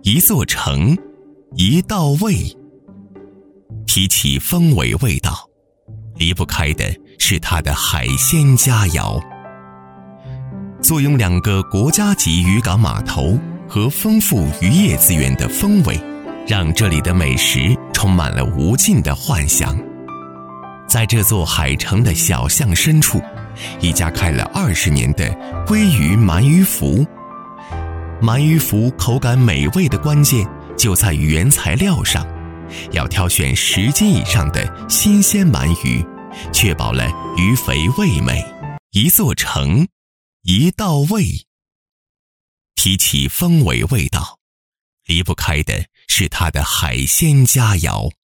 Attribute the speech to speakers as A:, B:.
A: 一座城，一道味。提起风味味道，离不开的是它的海鲜佳肴。坐拥2个国家级渔港码头和丰富渔业资源的风味，让这里的美食充满了无尽的幻想。在这座海城的小巷深处，一家开了20年的鲑鱼鳗鱼福。鳗鱼福口感美味的关键就在于原材料上，要挑选10斤以上的新鲜鳗鱼，确保了鱼肥味美。一座城，一道味。提起风味味道，离不开的是它的海鲜佳肴。